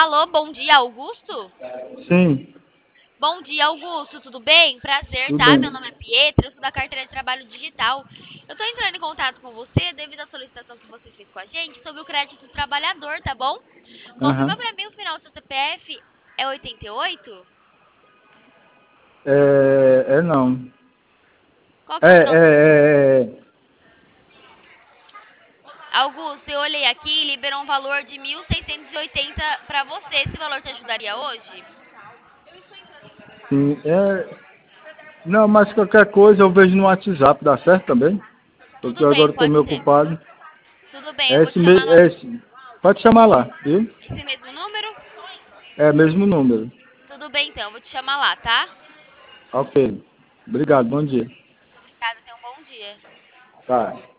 Alô, bom dia, Augusto? Sim, Bom dia, Augusto, tudo bem? Prazer, tudo tá? Meu bem. nome é Pietra, eu sou da carteira de trabalho digital. Eu tô entrando em contato com você devido à solicitação que você fez com a gente sobre o crédito do trabalhador, tá bom? Confirma Aham. pra mim o final do seu CPF é 88? É não. Qual que É, é o final do seu... é, é. Augusto, eu olhei aqui e liberou um valor de 1.680 pra você. Esse valor te ajudaria hoje? Sim, não, mas qualquer coisa eu vejo no WhatsApp, dá certo também? Porque Tudo eu bem, agora estou pode meio ser. ocupado. Tudo bem, eu É vou esse, te chamar é esse. Pode chamar lá, viu? esse mesmo número? É o mesmo número. Tudo bem, então, eu vou te chamar lá, tá? Ok. Obrigado, bom dia. Obrigada, tenha um bom dia. Tá.